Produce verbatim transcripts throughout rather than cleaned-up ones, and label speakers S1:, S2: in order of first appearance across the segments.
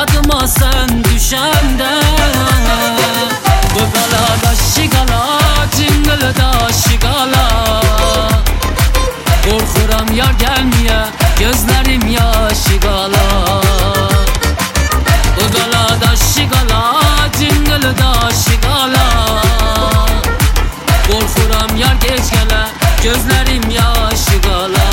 S1: yadıma sen düşende. Bu galada şigala, cingılda şigala. Korkuram yar gelmeye, gözlerim yaşı gala. Bu galada şigala, cingılda şigala. Korkuram yar geç gele, gözlerim yaşı gala.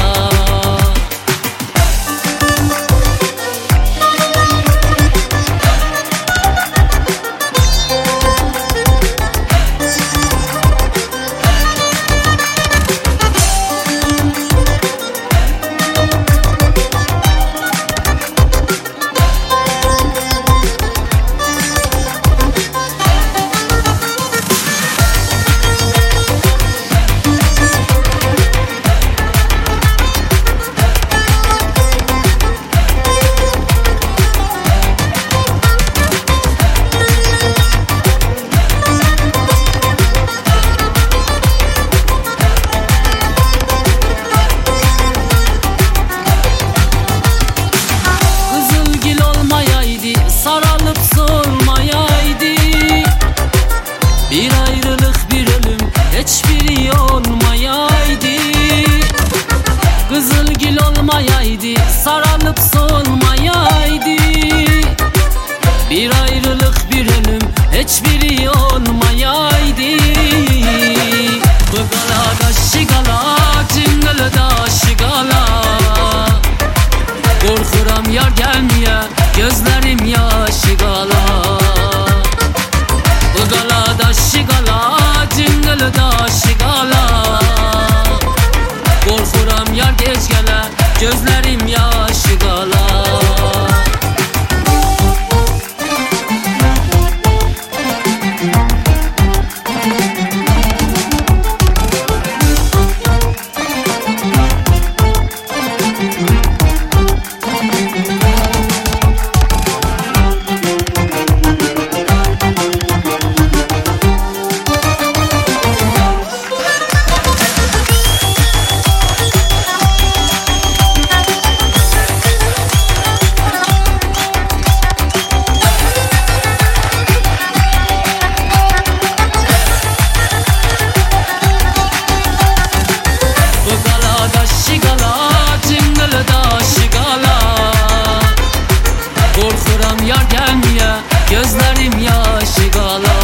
S1: Bir ayrılık bir ölüm hiçbiri olmayaydı. Kızılgül olmayaydı, sarılıp solmayaydı. Bir ayrılık bir ölüm hiçbiri olmayaydı. Bu galada şigala, cingılda şigala. Korkuram yar gelmeye, gözlerim yaşı gala. Bu galada şigala, cingılda şigala. Korkuram yar geç gele, gözlerim yaşı gala. Korkuram yar gelmeye, gözlerim yaşı gala.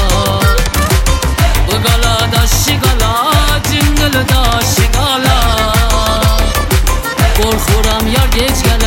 S1: Bu galada şigala, cingılda şigala. Korkuram yar geç gele,